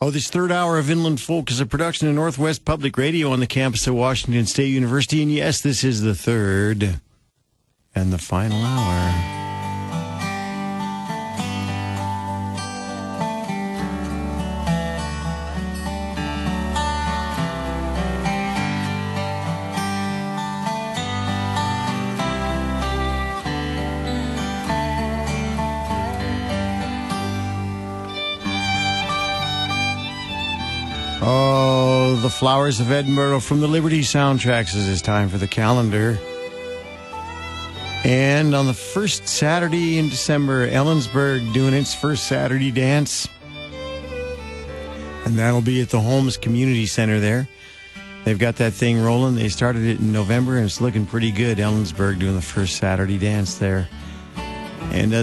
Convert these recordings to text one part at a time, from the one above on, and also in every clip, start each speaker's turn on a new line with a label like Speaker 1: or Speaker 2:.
Speaker 1: Oh, this third hour of Inland Folk is a production of Northwest Public Radio on the campus of Washington State University. And yes, this is the third and the final hour. Oh, the Flowers of Edinburgh from the Liberty soundtracks as it's time for the calendar. And on the first Saturday in December, Ellensburg doing its first Saturday dance. And that'll be at the Holmes Community Center there. They've got that thing rolling. They started it in November and it's looking pretty good. Ellensburg doing the first Saturday dance there. And,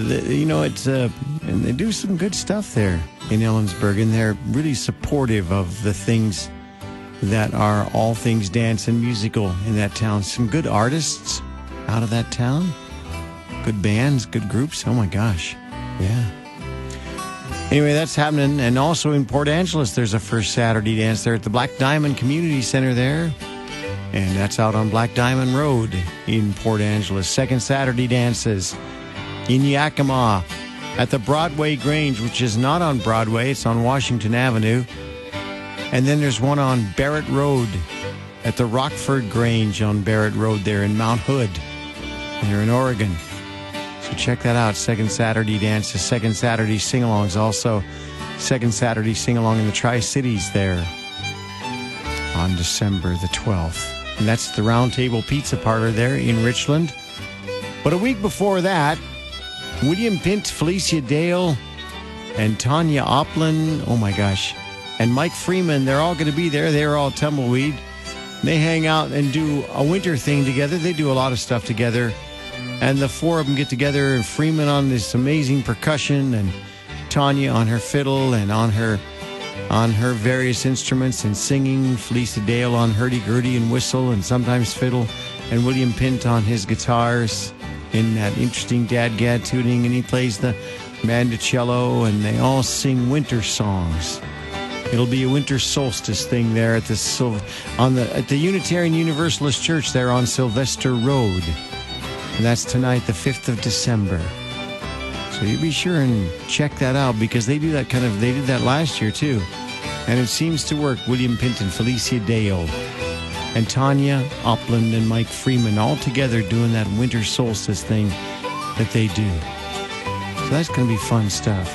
Speaker 1: and they do some good stuff there in Ellensburg, and they're really supportive of the things that are all things dance and musical in that town. Some good artists out of that town, good bands, good groups. Oh my gosh, yeah. Anyway, that's happening. And also in Port Angeles, there's a first Saturday dance there at the Black Diamond Community Center there. And that's out on Black Diamond Road in Port Angeles. Second Saturday dances in Yakima at the Broadway Grange, which is not on Broadway, it's on Washington Avenue. And then there's one on Barrett Road at the Rockford Grange on Barrett Road there in Mount Hood. They're in Oregon. So check that out. Second Saturday dances, second Saturday sing-alongs. Also, second Saturday sing-along in the Tri-Cities there on December the 12th. And that's the Round Table Pizza Parlor there in Richland. But a week before that, William Pint, Felicia Dale, and Tanya Oplin, oh my gosh, and Mike Freeman, they're all going to be there. They're all Tumbleweed. They hang out and do a winter thing together. They do a lot of stuff together. And the four of them get together, and Freeman on this amazing percussion, and Tanya on her fiddle and on her various instruments and singing. Felicia Dale on hurdy-gurdy and whistle and sometimes fiddle. And William Pint on his guitars in that interesting dadgad tuning, and he plays the mandocello, and they all sing winter songs. It'll be a winter solstice thing there at the Unitarian Universalist Church there on Sylvester Road. And that's tonight, the 5th of December. So you be sure and check that out, because they do that they did that last year too. And it seems to work. William Pint and Felicia Dale and Tanya Opland and Mike Freeman all together doing that winter solstice thing that they do. So that's going to be fun stuff.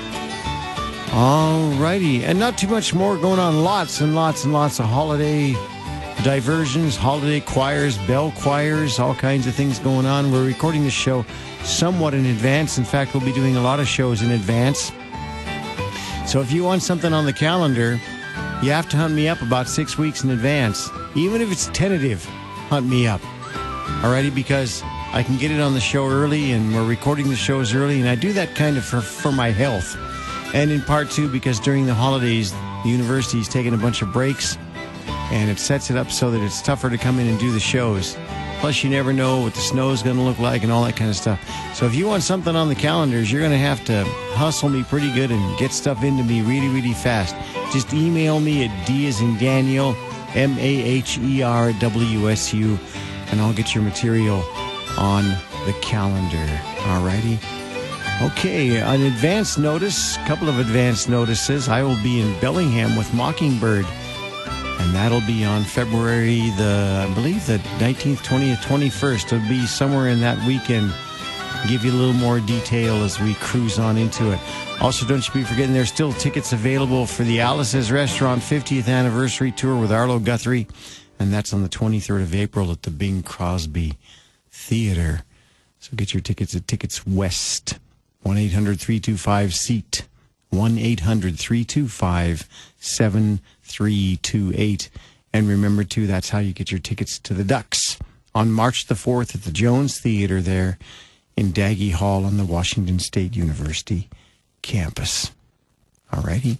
Speaker 1: All righty. And not too much more going on. Lots and lots and lots of holiday diversions, holiday choirs, bell choirs, all kinds of things going on. We're recording the show somewhat in advance. In fact, we'll be doing a lot of shows in advance. So if you want something on the calendar, you have to hunt me up about 6 weeks in advance. Even if it's tentative, hunt me up. Alrighty, because I can get it on the show early, and we're recording the shows early, and I do that kind of for my health. And in part two, because during the holidays, the university's taking a bunch of breaks, and it sets it up so that it's tougher to come in and do the shows. Plus, you never know what the snow's going to look like and all that kind of stuff. So if you want something on the calendars, you're going to have to hustle me pretty good and get stuff into me really, really fast. Just email me at D as in Daniel, MAHERWSU, and I'll get your material on the calendar. Alrighty. Okay, an advance notice, a couple of advance notices. I will be in Bellingham with Mockingbird, and that'll be on February I believe the 19th, 20th, 21st. It'll be somewhere in that weekend. Give you a little more detail as we cruise on into it. Also, don't you be forgetting there's still tickets available for the Alice's Restaurant 50th Anniversary Tour with Arlo Guthrie, and that's on the 23rd of April at the Bing Crosby Theater. So get your tickets at Tickets West, 1-800-325-SEAT, 1-800-325-7328. And remember, too, that's how you get your tickets to the Ducks on March the 4th at the Jones Theater there in Daggy Hall on the Washington State University campus. Alrighty.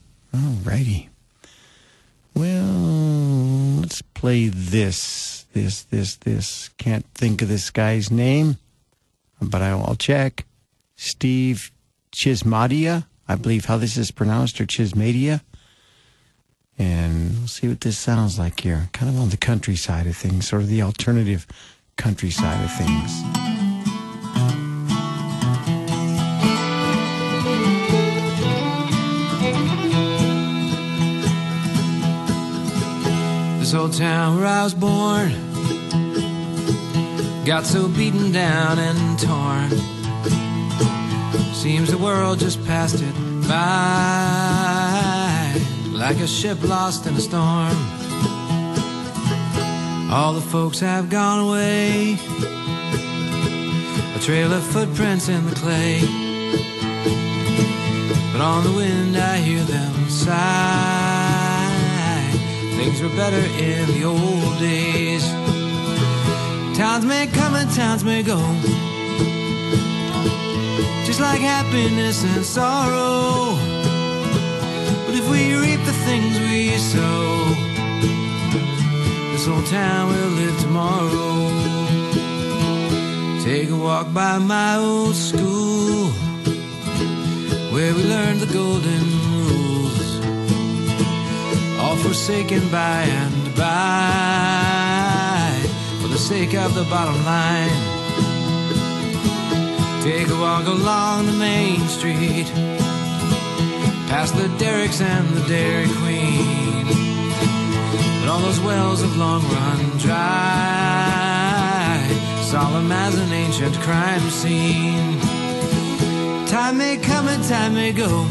Speaker 1: Well, let's play this. Can't think of this guy's name, but I'll check. Steve Chismadia, I believe how this is pronounced, or Chismadia. And we'll see what this sounds like here. Kind of on the country side of things, sort of the alternative country side of things.
Speaker 2: This old town where I was born got so beaten down and torn. Seems the world just passed it by like a ship lost in a storm. All the folks have gone away, a trail of footprints in the clay. But on the wind I hear them sigh. Things were better in the old days. Towns may come and towns may go, just like happiness and sorrow. But if we reap the things we sow, this old town will live tomorrow. Take a walk by my old school, where we learned the golden rules, all forsaken by and by, for the sake of the bottom line. Take a walk along the main street, past the Derricks and the Dairy Queen. But all those wells have long run dry, solemn as an ancient crime scene. Time may come and time may go,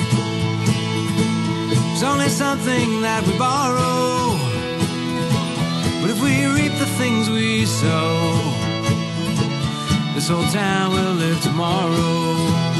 Speaker 2: it's only something that we borrow. But if we reap the things we sow, this old town will live tomorrow.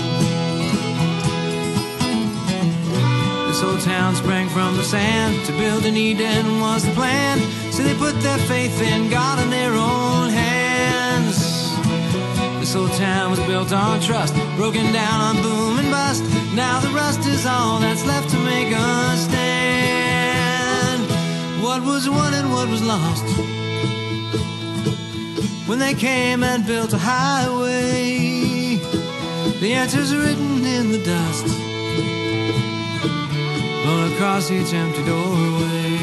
Speaker 2: This old town sprang from the sand. To build an Eden was the plan. So they put their faith in God in their own hands. This old town was built on trust, broken down on boom and bust. Now the rust is all that's left to make us stand. What was won and what was lost when they came and built a highway? The answer's written in the dust, blown across each empty doorway.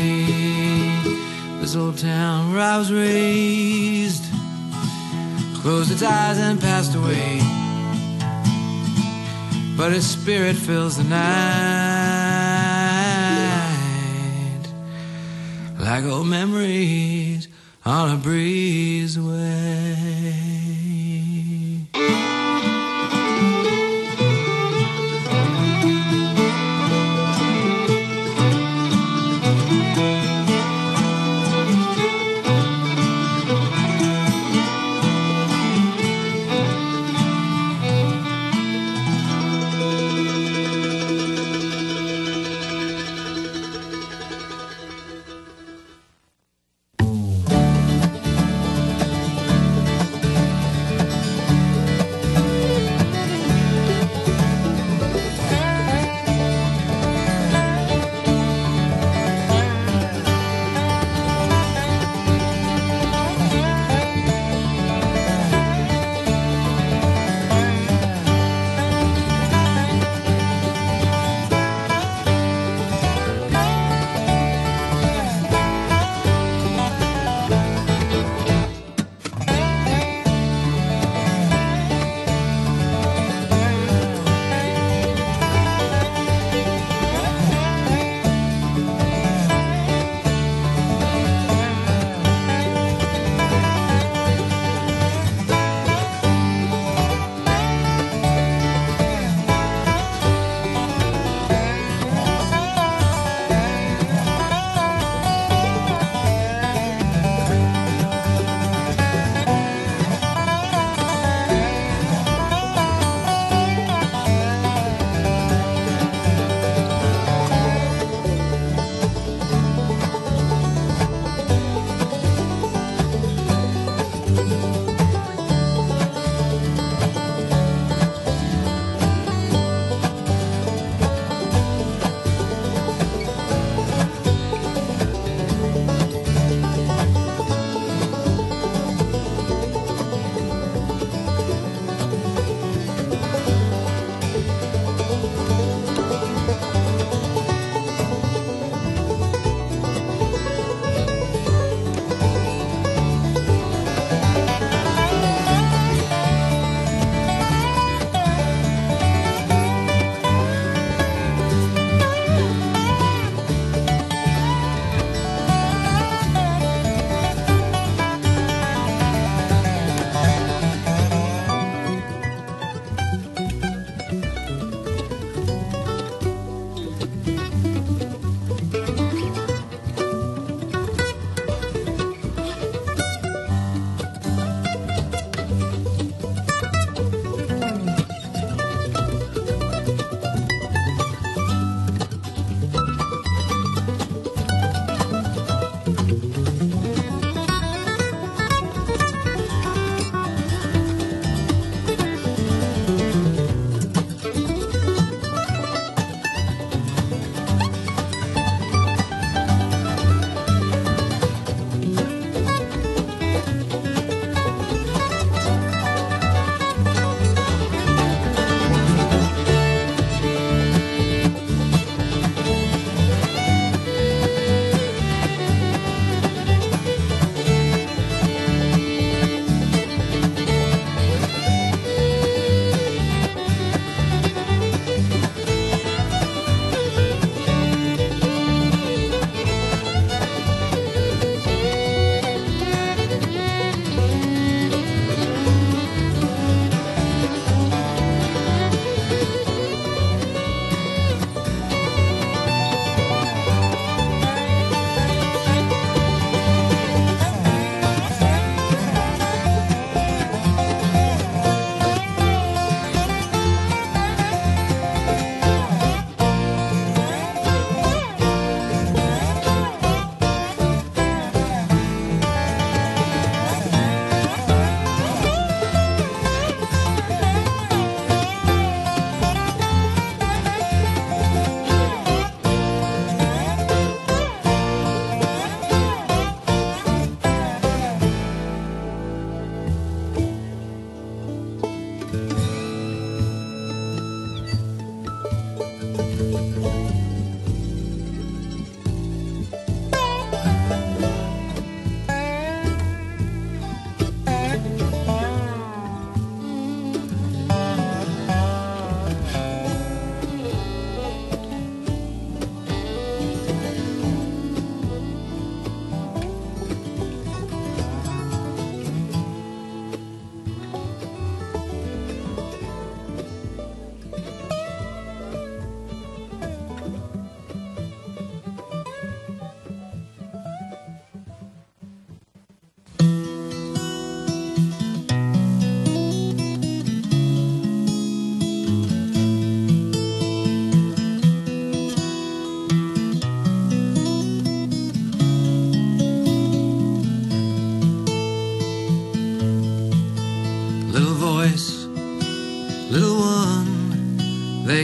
Speaker 2: This old town where I was raised closed its eyes and passed away, but its spirit fills the night like old memories on a breeze away.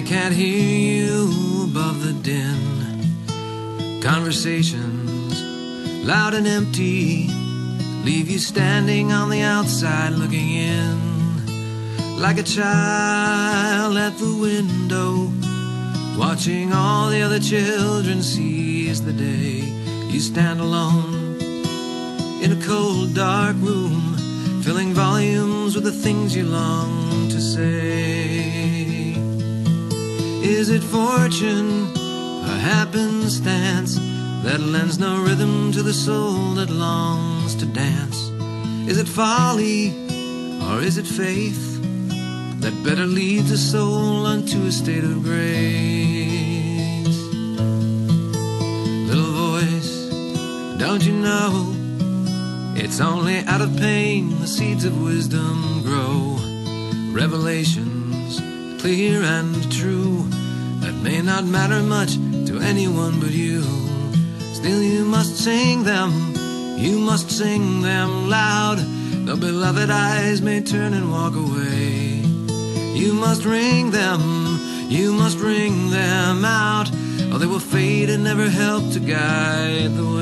Speaker 2: they can't hear you above the din. Conversations, loud and empty, leave you standing on the outside looking in. Like a child at the window, watching all the other children seize the day. You stand alone in a cold, dark room, filling volumes with the things you long to say. Is it fortune, a happenstance, that lends no rhythm to the soul that longs to dance? Is it folly, or is it faith, that better leads a soul unto a state of grace? Little voice, don't you know, it's only out of pain the seeds of wisdom grow. Revelations, clear and true, that may not matter much to anyone but you. Still you must sing them, you must sing them loud, though beloved eyes may turn and walk away. You must ring them, you must ring them out, or they will fade and never help to guide the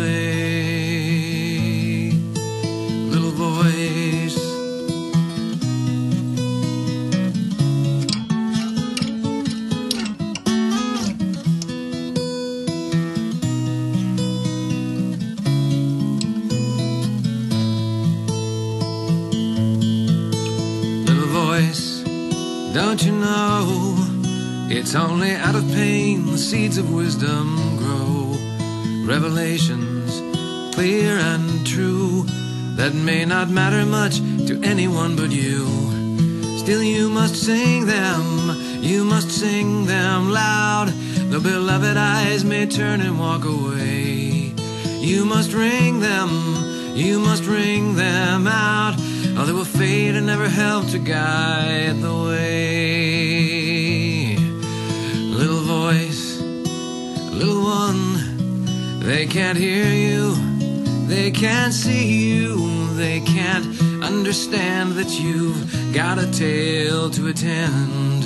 Speaker 2: way. Little voice, don't you know, it's only out of pain the seeds of wisdom grow. Revelations, clear and true, that may not matter much to anyone but you. Still you must sing them, you must sing them loud, though beloved eyes may turn and walk away. You must ring them, you must ring them out, or they will fade and never help to guide the way. Little voice, little one, they can't hear you, they can't see you, they can't understand that you've got a tale to attend.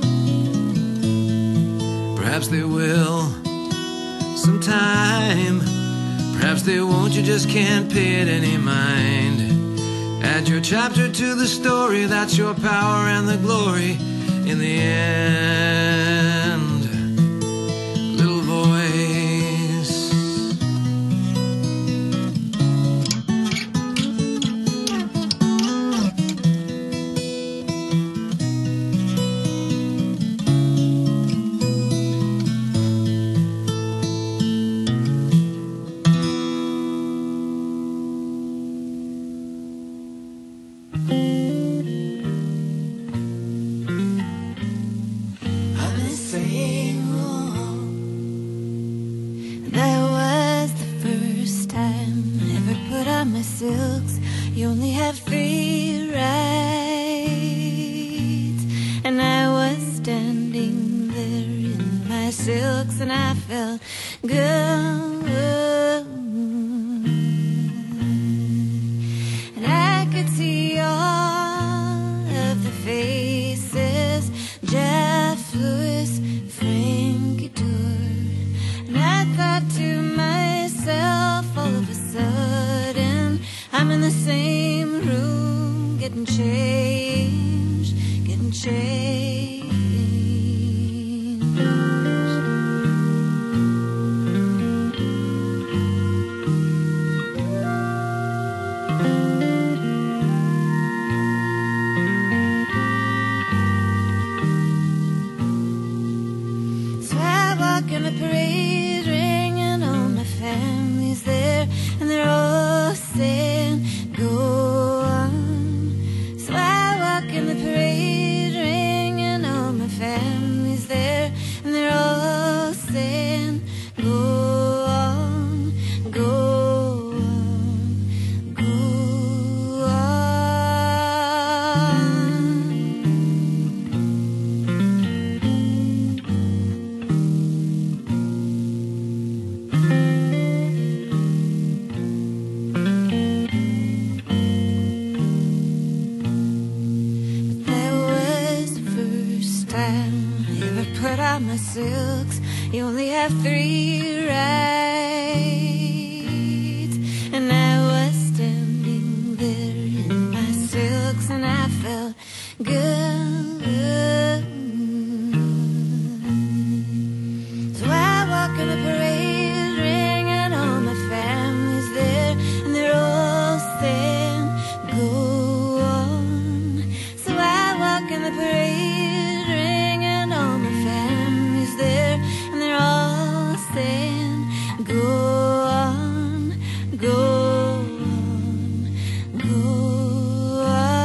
Speaker 2: Perhaps they will sometime, perhaps they won't, you just can't pay it any mind. Add your chapter to the story, that's your power and the glory in the end. Little voice,
Speaker 3: silks, you only have 3 rights. And I was standing there in my silks, and I felt good. And I could see all of the faces, Jeff Lewis, Frankie Tour. And I thought to myself, all of a sudden I'm in the same room, getting changed, getting changed. So I walk in the parade ring, and all my family's there, and they're all saying, go on. So I walk in the parade ring, and all my family's there, and they're all saying, go on, go on, go on. silks. You only have 3 rights. And I was standing there in my silks, and I felt good. So I walk in the parade, ringing all my family's there, and they're all saying, go on. So I walk in the parade, ringing all my family's there, and they're all saying, go on, go on, go on.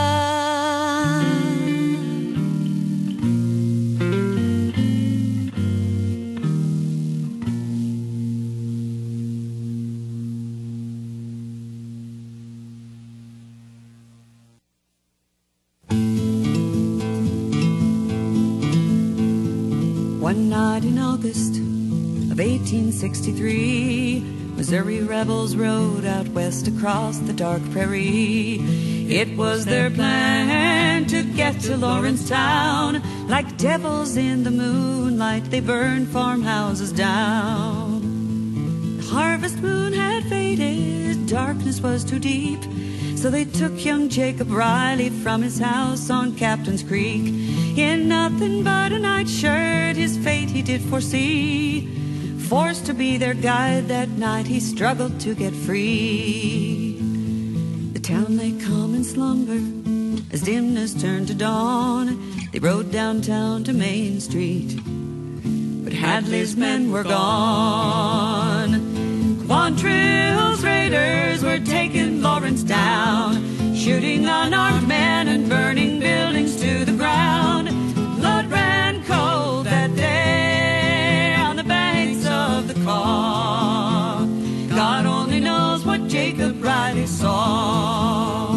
Speaker 4: One night in August of 1863, Missouri rebels rode out west across the dark prairie. It was their plan to get to Lawrencetown. Like devils in the moonlight, they burned farmhouses down. The harvest moon had faded, darkness was too deep, so they took young Jacob Riley from his house on Captain's Creek. In nothing but a nightshirt, his fate he did foresee. Forced to be their guide that night, he struggled to get free. The town lay calm in slumber as dimness turned to dawn. They rode downtown to Main Street, but Hadley's men were gone. Quantrill's raiders were taking Lawrence down, shooting unarmed men and burning buildings to the ground. Blood ran cold that day on the banks of the Kaw. God only knows what Jacob Riley saw.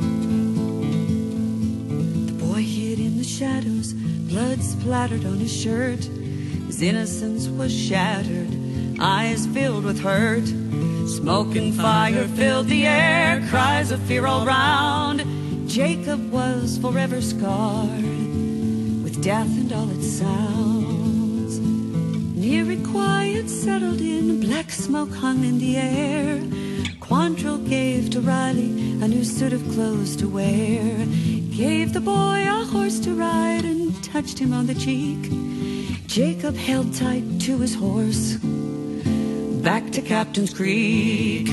Speaker 4: The boy hid in the shadows, blood splattered on his shirt. His innocence was shattered, eyes filled with hurt. Smoke and fire filled the air, cries of fear all round. Jacob was forever scarred with death and all its sounds. An eerie quiet settled in, black smoke hung in the air. Quantrill gave to Riley a new suit of clothes to wear, gave the boy a horse to ride and touched him on the cheek. Jacob held tight to his horse, back to Captain's Creek.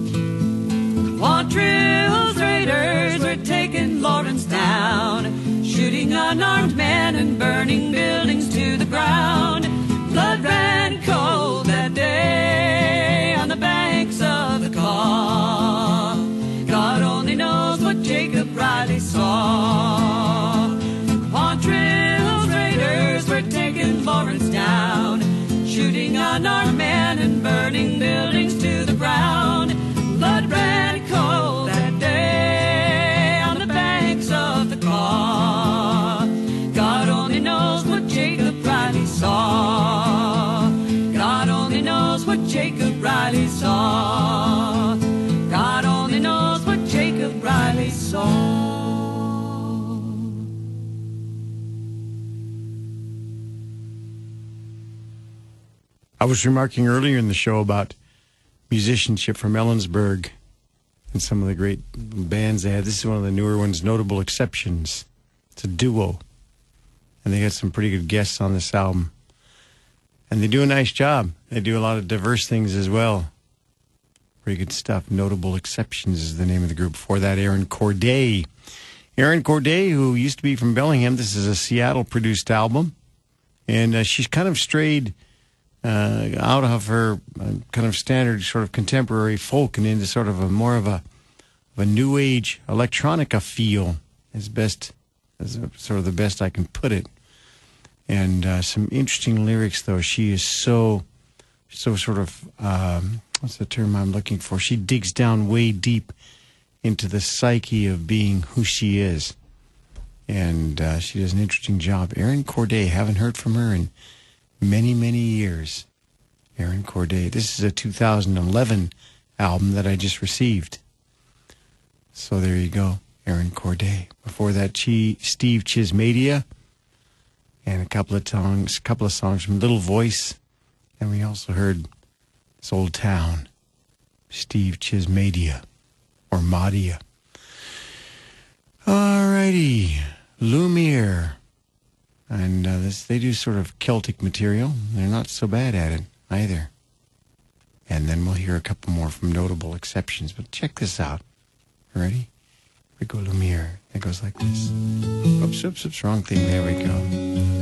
Speaker 4: Quantrill's raiders were taking Lawrence down, shooting unarmed men and burning buildings to the ground. Blood ran cold that day on the banks of the Kaw. God only knows what Jacob Riley saw. Quantrill's raiders were taking Lawrence down, shooting unarmed men and burning buildings to the ground. Blood ran cold that day on the banks of the Kaw. God only knows what Jacob Riley saw. God only knows what Jacob Riley saw. God only knows what Jacob Riley saw.
Speaker 1: I was remarking earlier in the show about musicianship from Ellensburg and some of the great bands they had. This is one of the newer ones, Notable Exceptions. It's a duo, and they got some pretty good guests on this album. And they do a nice job. They do a lot of diverse things as well. Pretty good stuff. Notable Exceptions is the name of the group. Before that, Aaron Corday. Aaron Corday, who used to be from Bellingham. This is a Seattle-produced album. And she's kind of strayed out of her kind of standard sort of contemporary folk and into sort of a more of a new age electronica feel, as sort of the best I can put it. And some interesting lyrics, though. She is so sort of what's the term I'm looking for? She digs down way deep into the psyche of being who she is, and she does an interesting job. Aaron Corday, haven't heard from her in many, many years. Aaron Corday. This is a 2011 album that I just received. So there you go, Aaron Corday. Before that, Steve Chismadia and a couple of songs from Little Voice. And we also heard this Old Town, Steve Chismadia, or Madia. Alrighty, Lumiere. And they do sort of Celtic material. They're not so bad at it either. And then we'll hear a couple more from Notable Exceptions. But check this out. Ready? Here we go, Lumiere. It goes like this. Oops, wrong thing. There we go.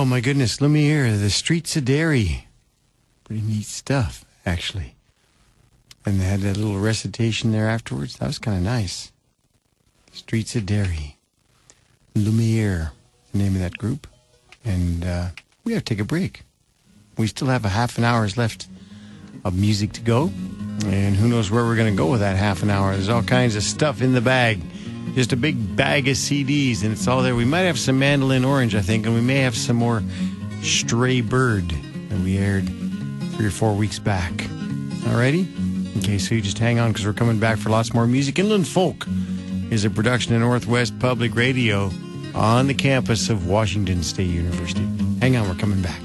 Speaker 1: Oh, my goodness. Lumiere, The Streets of Derry. Pretty neat stuff, actually. And they had that little recitation there afterwards. That was kind of nice. Streets of Derry. Lumiere, the name of that group. And we have to take a break. We still have a half an hour's left of music to go. And who knows where we're going to go with that half an hour. There's all kinds of stuff in the bag. Just a big bag of CDs, and it's all there. We might have some Mandolin Orange, I think, and we may have some more Stray Bird that we aired 3 or 4 weeks back. Alrighty? Okay, so you just hang on because we're coming back for lots more music. Inland Folk is a production of Northwest Public Radio on the campus of Washington State University. Hang on, we're coming back.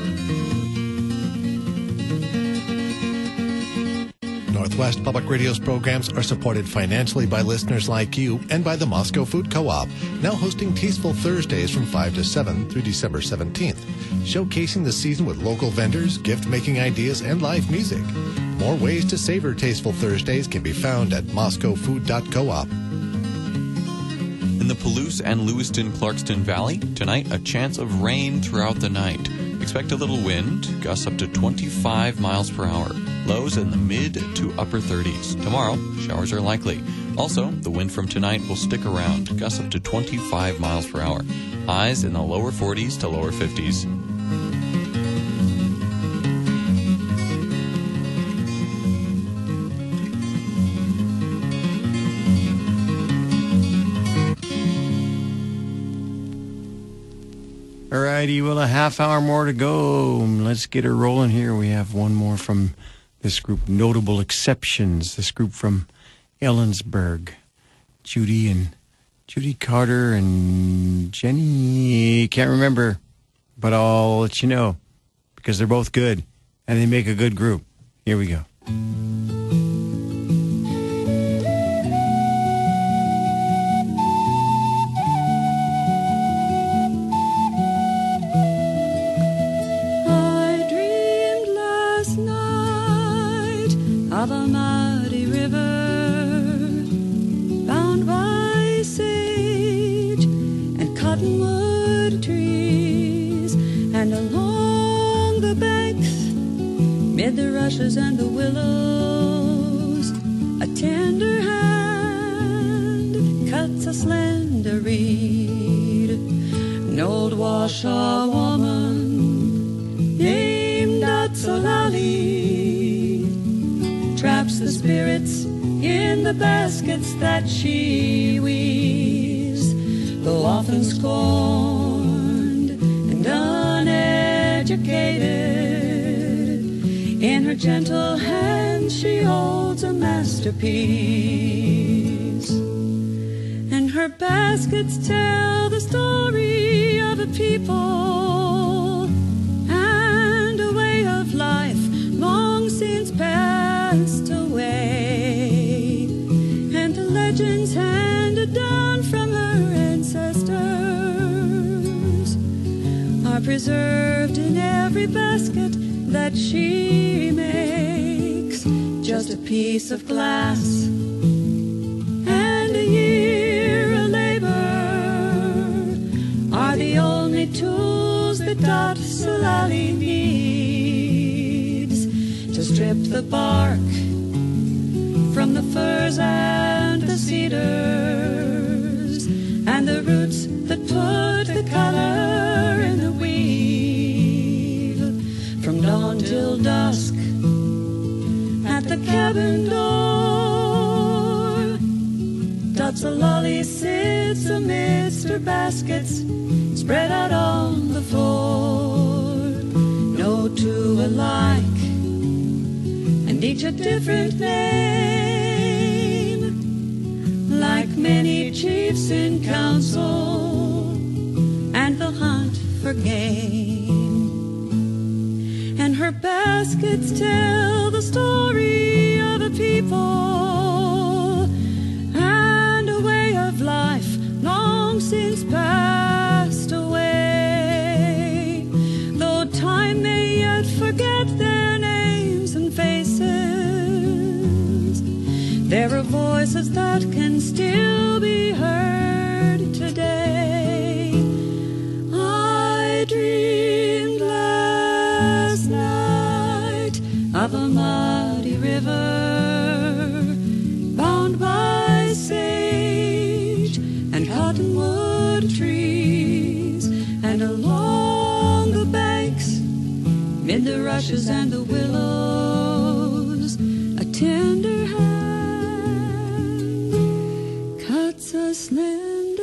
Speaker 5: Northwest Public Radio's programs are supported financially by listeners like you and by the Moscow Food Co-op, now hosting Tasteful Thursdays from 5 to 7 through December 17th, showcasing the season with local vendors, gift-making ideas, and live music. More ways to savor Tasteful Thursdays can be found at moscowfood.coop.
Speaker 6: In the Palouse and Lewiston-Clarkston Valley, tonight a chance of rain throughout the night. Expect a little wind, gusts up to 25 miles per hour. Lows in the mid to upper 30s. Tomorrow, showers are likely. Also, the wind from tonight will stick around, gusts up to 25 miles per hour. Highs in the lower 40s to lower 50s.
Speaker 1: Alrighty, well, a half hour more to go. Let's get her rolling here. We have one more from this group, Notable Exceptions. This group from Ellensburg. Judy Carter and Jenny, can't remember, but I'll let you know because they're both good and they make a good group. Here we go.
Speaker 4: Of a muddy river bound by sage and cottonwood trees, and along the banks, mid the rushes and the willows, a tender hand cuts a slender reed. An old washerwoman named Atsolali traps the spirits in the baskets that she weaves. Though often scorned and uneducated, in her gentle hand she holds a masterpiece. And her baskets tell the story of a people and a way of life long since passed away, and the legends handed down from her ancestors are preserved in every basket that she makes. Just a piece of glass and a year of labor are the only tools that Atsolali needs to strip the bark from the firs and the cedars, and the roots that put the color in the weave. From dawn till dusk at the cabin door, Atsolali sits amidst her baskets spread out on the floor. No two alike, and each a different name, like many chiefs in council, and the hunt for game. And her baskets tell the story of a people and a way of life long since passed away. Though time may yet forget their names and faces, there are voices that can still be heard today. I dream of a muddy river, bound by sage and cottonwood trees, and along the banks, mid the rushes and the willows, a tender hand cuts a slender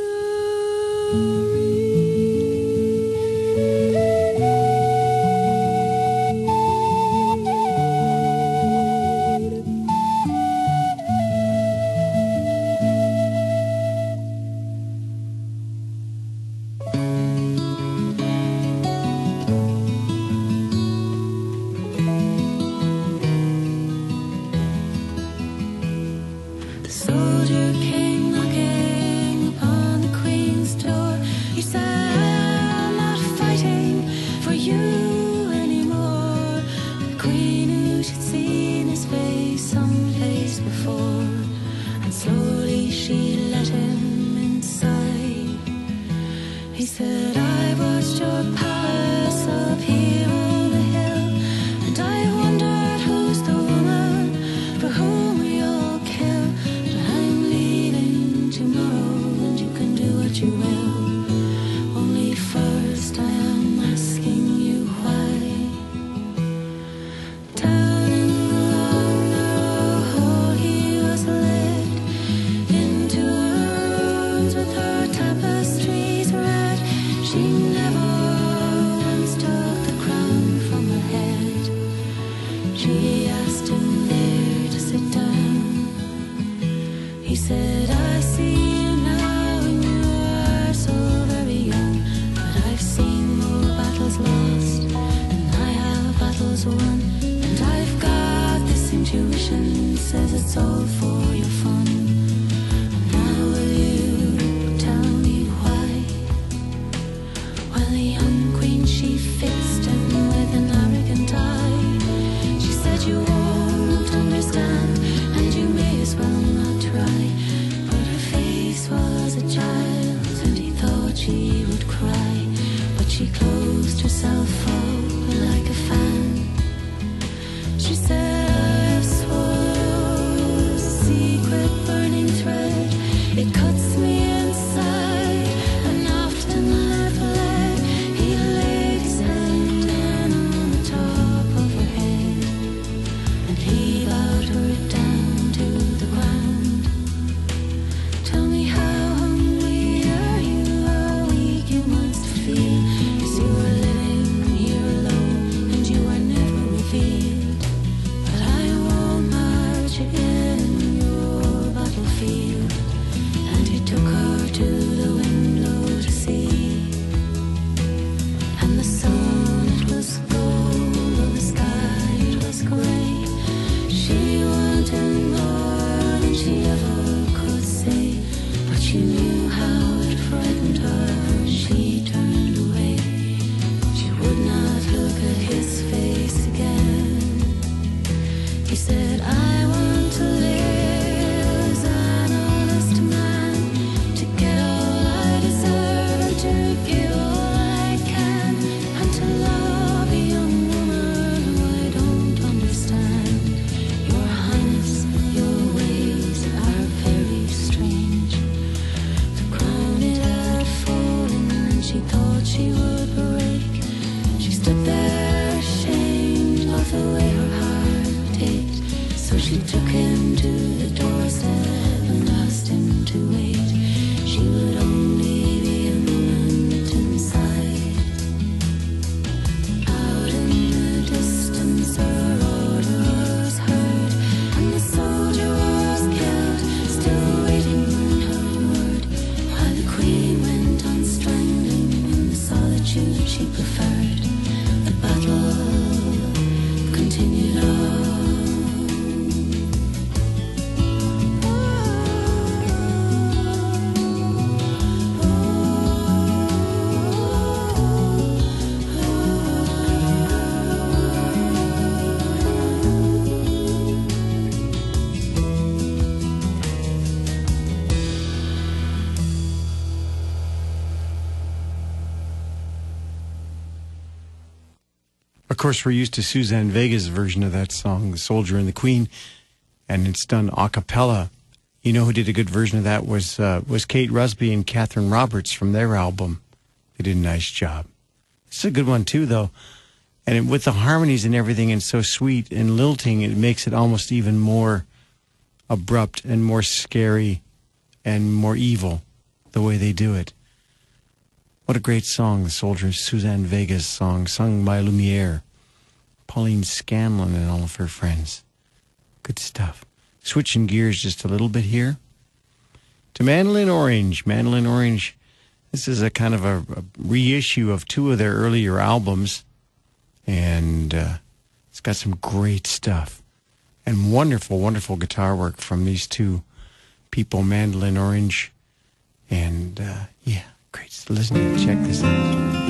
Speaker 1: Of course, we're used to Suzanne Vega's version of that song, The Soldier and the Queen, and it's done a cappella. You know who did a good version of that was Kate Rusby and Catherine Roberts from their album. They did a nice job. It's a good one, too, though. And with the harmonies and everything, and so sweet and lilting, it makes it almost even more abrupt and more scary and more evil, the way they do it. What a great song, The Soldier, Suzanne Vega's song, sung by Lumiere, Pauline Scanlon and all of her friends. Good stuff. Switching gears just a little bit here to Mandolin Orange. Mandolin Orange, this is a kind of a reissue of two of their earlier albums, and it's got some great stuff and wonderful, wonderful guitar work from these two people, Mandolin Orange, and yeah, great. So listen, check this out.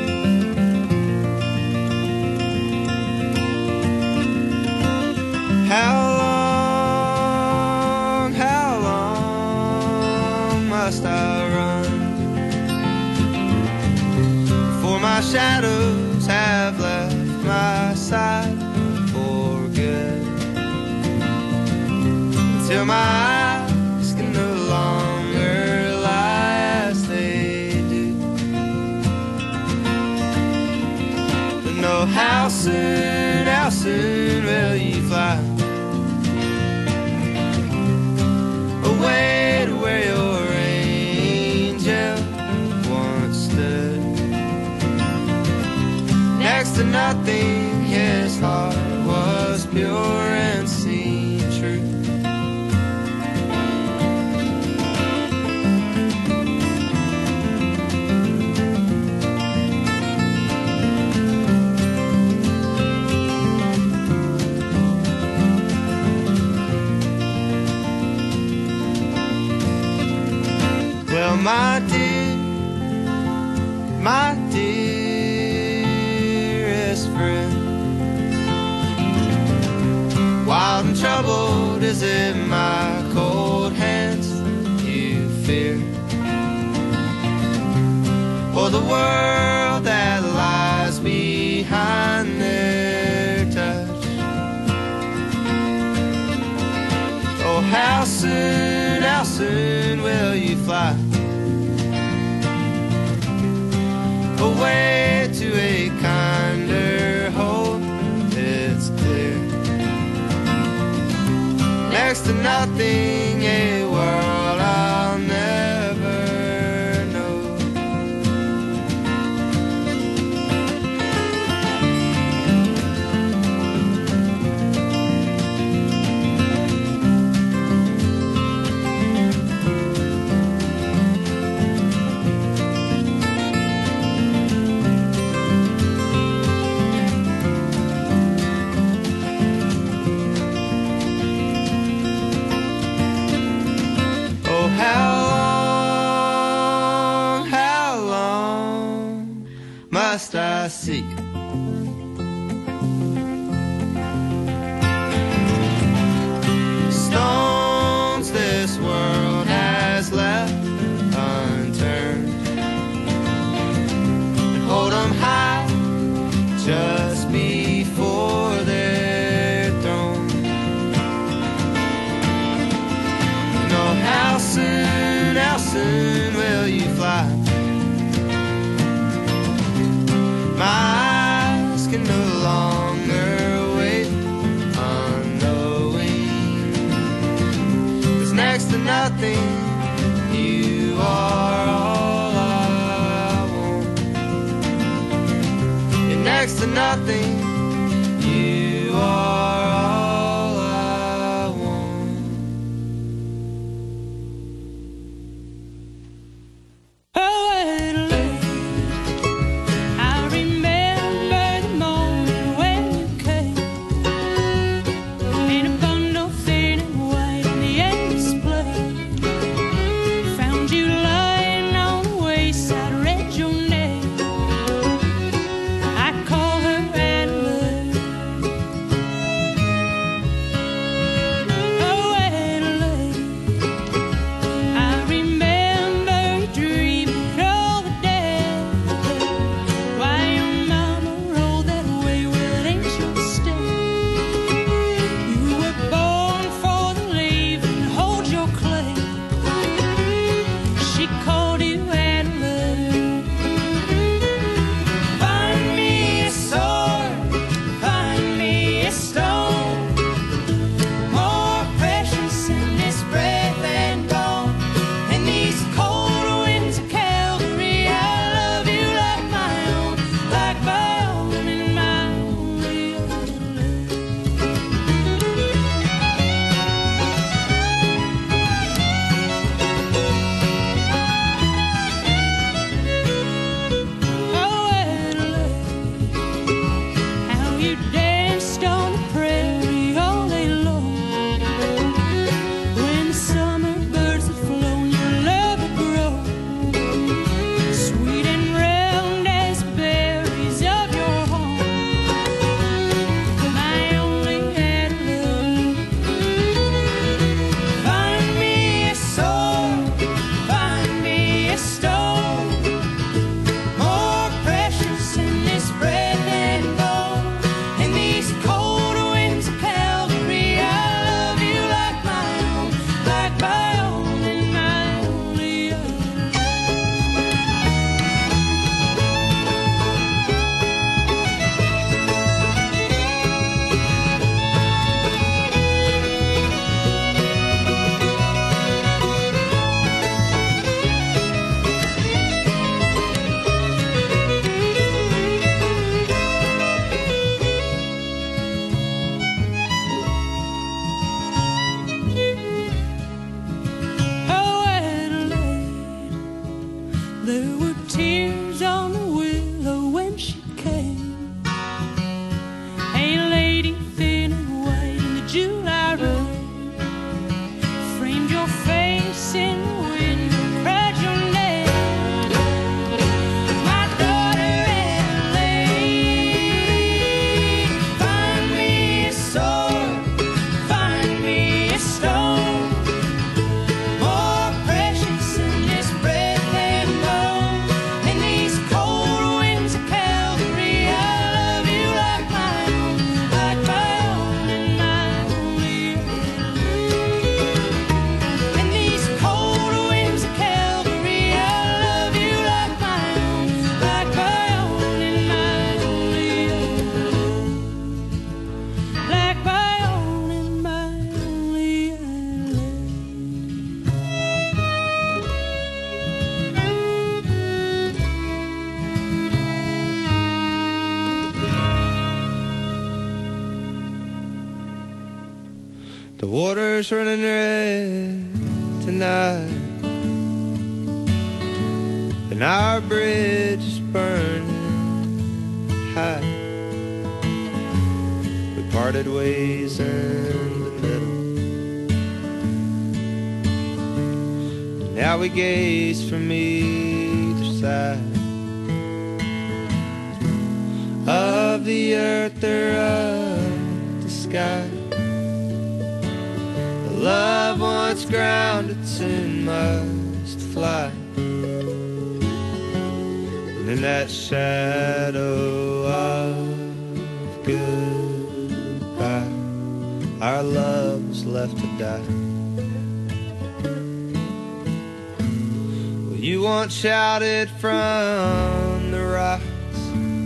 Speaker 2: How long must I run before my shadows have left my side for good? Until my eyes can no longer lie as they do. But know how soon will you fly away to where your angel once stood? Next to nothing, his heart was pure and seemed true. Well, my dearest friend, wild and troubled, is it my cold hands you fear, or the world that lies behind their touch? Oh, how soon will you fly away to a kinder home? It's clear, next to nothing, a world I'll never know. How long must I seek stones this world has left unturned, and hold them high just before their throne? Know how soon will you fly? My eyes can no longer wait, unknowing, 'cause next to nothing, you are all I want. And next to nothing, you are all I want.
Speaker 7: The water's running red tonight, and our bridge is burning high. We parted ways in the middle. Now we gaze from either side of the earth or of the sky. The love once grounded soon must fly. And in that shadow of goodbye, our love was left to die. You once shouted from the rocks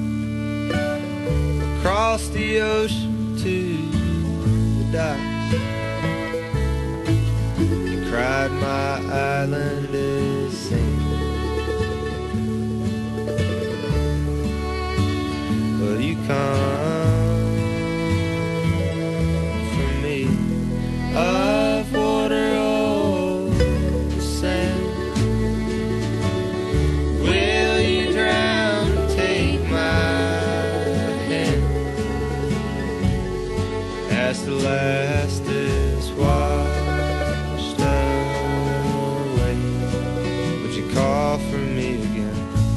Speaker 7: across the ocean to the docks. You cried, my island is sinking. Will you come for me of water or the sand? As the last is washed away, would you call for me again?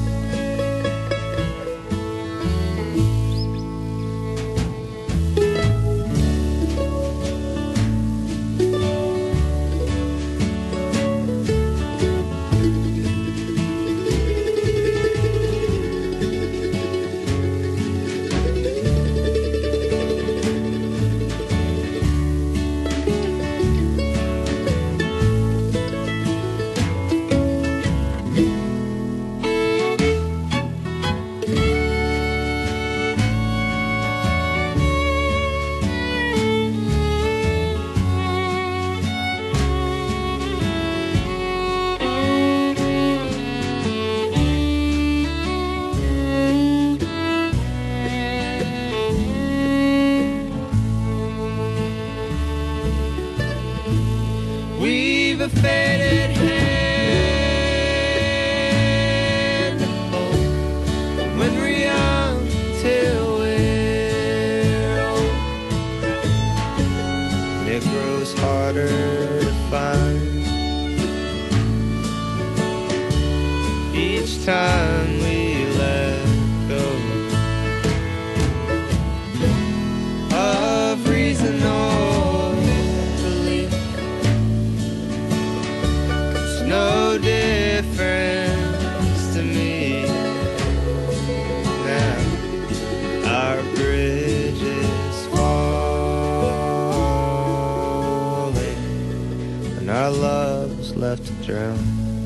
Speaker 7: We've a faded hand to hold when we're young till we're old. And it grows harder to find each time we let go of reason or belief. No difference to me now. Our bridge is falling, and our love's left to drown.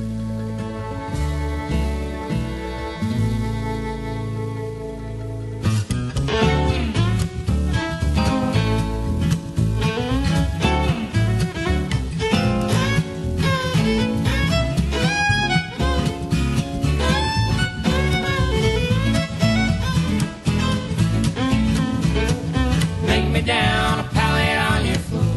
Speaker 2: Down a pallet on your floor.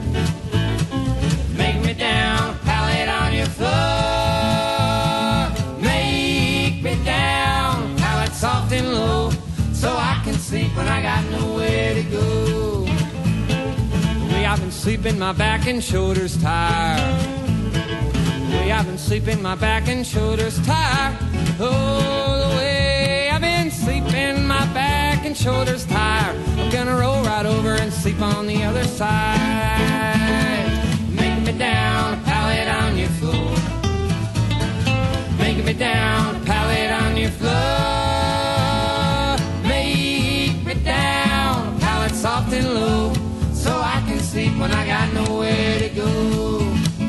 Speaker 2: Make me down a pallet on your floor. Make me down a pallet soft and low, so I can sleep when I got nowhere to go. The way I've been sleeping, my back and shoulders tired. The way I've been sleeping, my back and shoulders tired. Oh, the way I've been sleeping, my back and shoulders tired. I'm gonna roll right over and sleep on the other side. Make me down a pallet on your floor. Make me down a pallet on your floor. Make me down a pallet soft and low, so I can sleep when I got nowhere to go.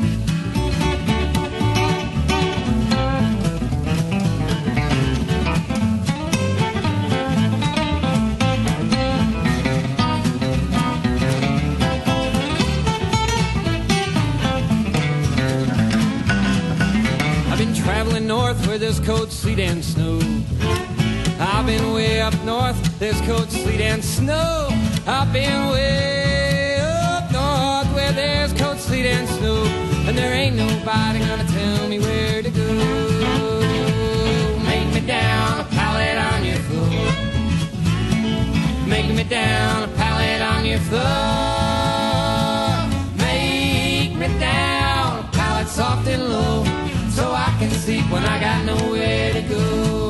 Speaker 2: Traveling north where there's cold, sleet, and snow. I've been way up north, there's cold, sleet, and snow. I've been way up north where where there's cold, sleet, and snow, and there ain't nobody gonna tell me where to go. Make me down a pallet on your floor. Make me down a pallet on your floor. Make me down a pallet soft and low, so I can sleep when I got nowhere to go.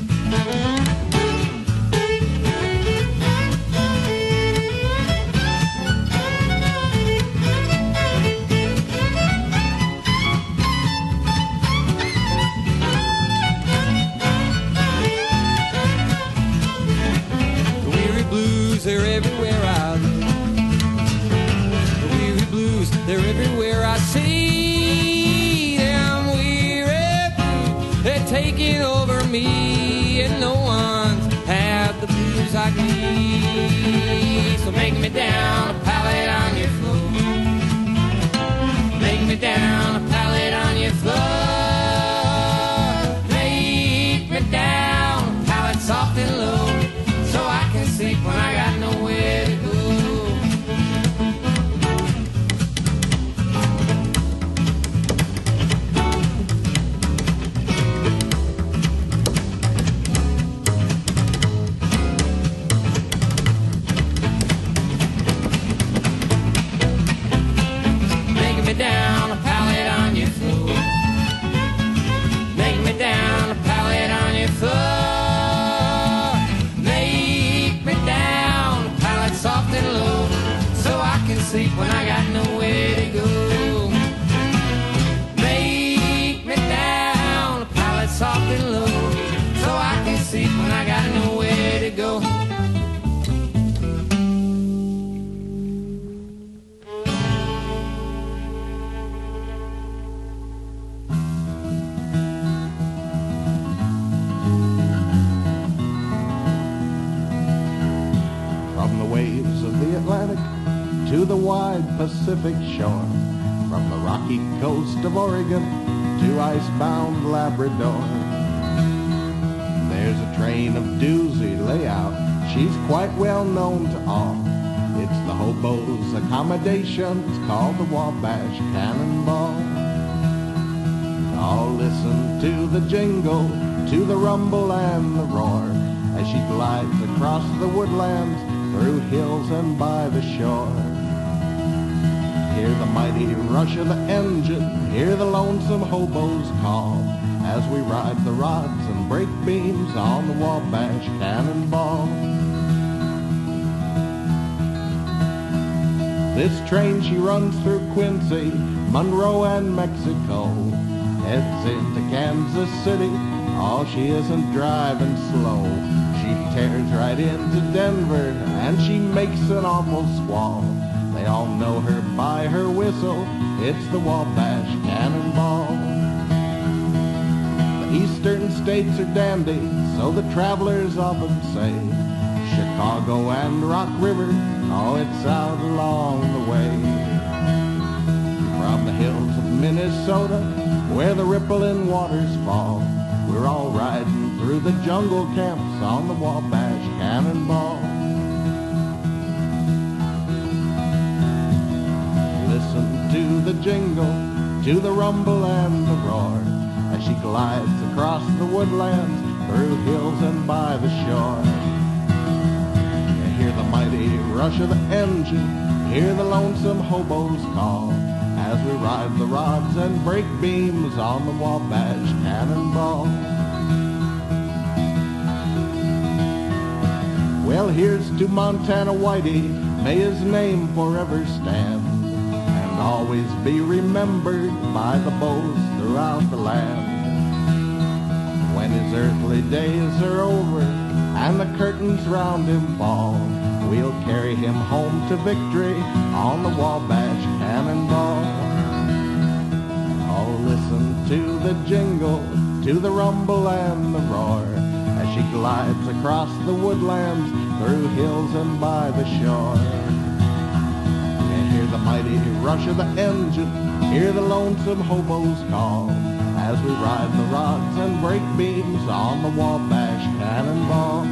Speaker 2: They're everywhere I look. The weary blues, they're everywhere I see them. Weary blues, they're taking over me, and no one's had the blues like me. So make me down a pallet on your floor. Make me down a pallet on your floor. Make me down a pallet soft and low, so I can sleep when I got nowhere to go. Make me down a pallet on your floor. Make me down a pallet on your floor. Soft and low, so I can sleep when I got nowhere to go. Make me down a pallet soft and low, so I can sleep when I got nowhere to go.
Speaker 8: To the wide Pacific shore, from the rocky coast of Oregon to icebound Labrador. There's a train of doozy layout, she's quite well known to all. It's the hobo's accommodation, it's called the Wabash Cannonball. Oh, listen to the jingle, to the rumble and the roar, as she glides across the woodlands, through hills and by the shore. Hear the mighty rush of the engine, hear the lonesome hobo's call, as we ride the rods and break beams on the Wabash Cannonball. This train, she runs through Quincy, Monroe and Mexico, heads into Kansas City, oh, she isn't driving slow. She tears right into Denver, and she makes an awful squall. They all know her by her whistle, it's the Wabash Cannonball. The eastern states are dandy, so the travelers often say. Chicago and Rock River, oh, it's out along the way. From the hills of Minnesota, where the rippling waters fall, we're all riding through the jungle camps on the Wabash Cannonball. Listen to the jingle, to the rumble and the roar, as she glides across the woodlands, through hills and by the shore. You hear the mighty rush of the engine, hear the lonesome hobo's call, as we ride the rods and break beams on the Wabash Cannonball. Well, here's to Montana Whitey, may his name forever stand, and always be remembered by the beaus throughout the land. When his earthly days are over and the curtains round him fall, we'll carry him home to victory on the Wabash Cannonball. Oh, listen to the jingle, to the rumble and the roar, as she glides across the woodlands, through hills and by the shore. And hear the mighty rush of the engine, hear the lonesome hobo's call, as we ride the rods and break beams on the Wabash Cannonball.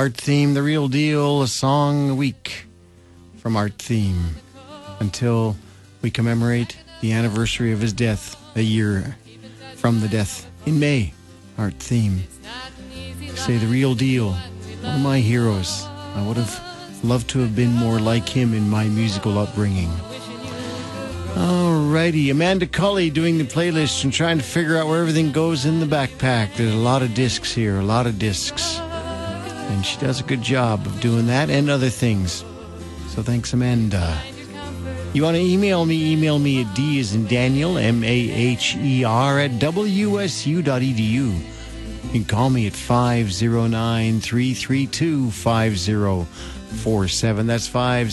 Speaker 1: Art Theme, The Real Deal, a song a week from Art Theme until we commemorate the anniversary of his death, a year from the death in May. Art Theme. Say The Real Deal, one of my heroes. I would have loved to have been more like him in my musical upbringing. Alrighty, Amanda Cully doing the playlist and trying to figure out where everything goes in the backpack. There's a lot of discs here, a lot of discs. And she does a good job of doing that and other things. So thanks, Amanda. You want to email me? Email me at D as in Daniel, MAHER at WSU.edu. You can call me at 509-332-5047. That's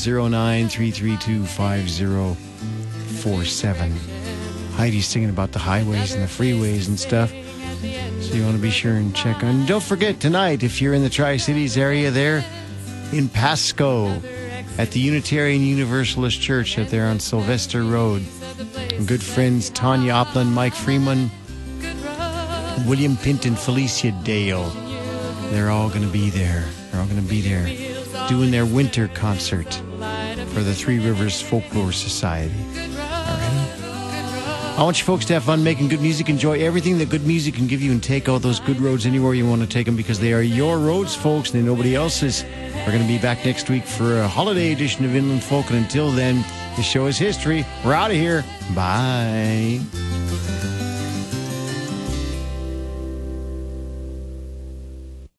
Speaker 1: 509-332-5047. Heidi's singing about the highways and the freeways and stuff. So you want to be sure and check on. Don't forget tonight, if you're in the Tri-Cities area there, in Pasco, at the Unitarian Universalist Church out there on Sylvester Road. Good friends Tanya Opland, Mike Freeman, William Pinton, Felicia Dale. They're all going to be there. They're all going to be there doing their winter concert for the Three Rivers Folklore Society. All right. I want you folks to have fun making good music. Enjoy everything that good music can give you and take all those good roads anywhere you want to take them because they are your roads, folks, and they're nobody else's. We're going to be back next week for a holiday edition of Inland Folk, and until then, the show is history. We're out of here. Bye.